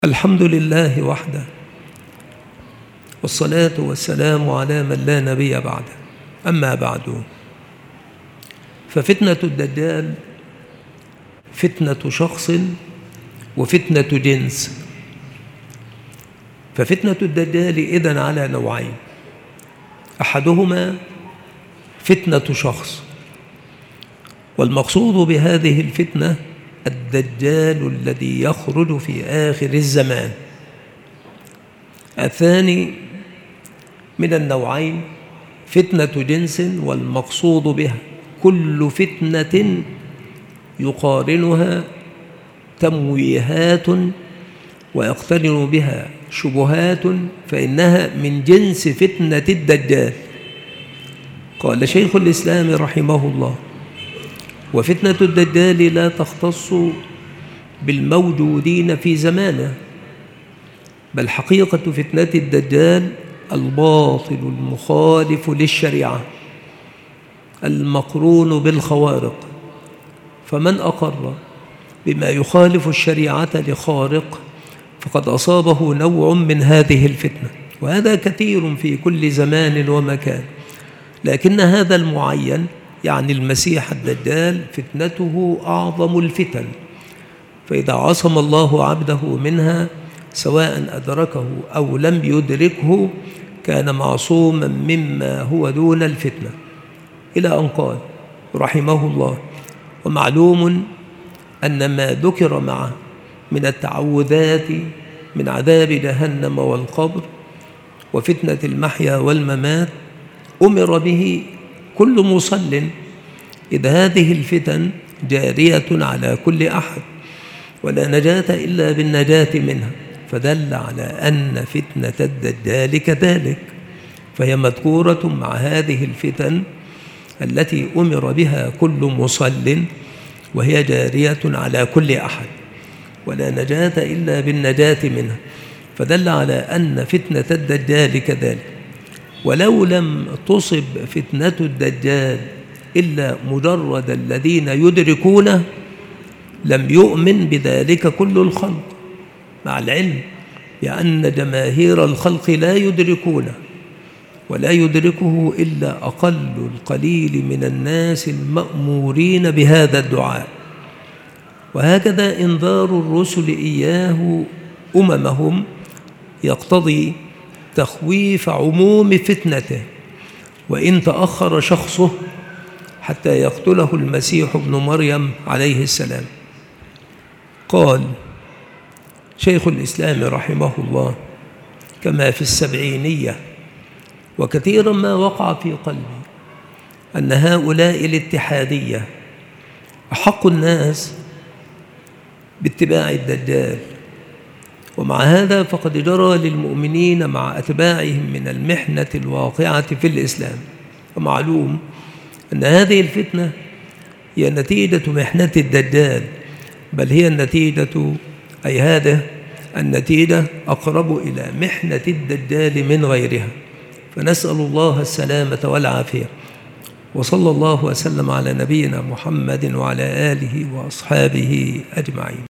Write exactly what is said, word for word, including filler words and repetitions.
الحمد لله وحده، والصلاة والسلام على من لا نبي بعده. أما بعد، ففتنة الدجال فتنة شخص وفتنة جنس. ففتنة الدجال إذن على نوعين: أحدهما فتنة شخص، والمقصود بهذه الفتنة الدجال الذي يخرج في آخر الزمان. الثاني من النوعين فتنة جنس، والمقصود بها كل فتنة يقارنها تمويهات ويقترن بها شبهات، فإنها من جنس فتنة الدجال. قال شيخ الإسلام رحمه الله: وفتنة الدجال لا تختص بالموجودين في زمانه، بل حقيقة فتنة الدجال الباطل المخالف للشريعة المقرون بالخوارق. فمن أقر بما يخالف الشريعة لخارق فقد أصابه نوع من هذه الفتنة، وهذا كثير في كل زمان ومكان. لكن هذا المعين يعني المسيح الدجال فتنته أعظم الفتن، فإذا عصم الله عبده منها سواء أدركه أو لم يدركه كان معصوما مما هو دون الفتنة، إلى أن قال رحمه الله: ومعلوم أن ما ذكر معه من التعوذات من عذاب جهنم والقبر وفتنة المحيا والممات أمر به كل مصل، إذ هذه الفتن جارية على كل أحد ولا نجاة إلا بالنجاة منها، فدل على أن فتنة الدجال كذلك، فهي مذكورة مع هذه الفتن التي أمر بها كل مصل، وهي جارية على كل أحد ولا نجاة إلا بالنجاة منها، فدل على أن فتنة الدجال كذلك. ولو لم تصب فتنة الدجال إلا مجرد الذين يدركونه لم يؤمن بذلك كل الخلق، مع العلم بأن جماهير الخلق لا يدركونه، ولا يدركه إلا أقل القليل من الناس المأمورين بهذا الدعاء. وهكذا إنذار الرسل إياه أممهم يقتضي تخويف عموم فتنته، وإن تأخر شخصه حتى يقتله المسيح ابن مريم عليه السلام. قال شيخ الإسلام رحمه الله كما في السبعينية: وكثيرا ما وقع في قلبي أن هؤلاء الاتحادية أحق الناس باتباع الدجال، ومع هذا فقد جرى للمؤمنين مع أتباعهم من المحنة الواقعة في الإسلام. ومعلوم أن هذه الفتنة هي نتيجة محنة الدجال، بل هي النتيجة أي هذه النتيجة أقرب إلى محنة الدجال من غيرها، فنسأل الله السلامة والعافية. وصلى الله وسلم على نبينا محمد وعلى آله وأصحابه أجمعين.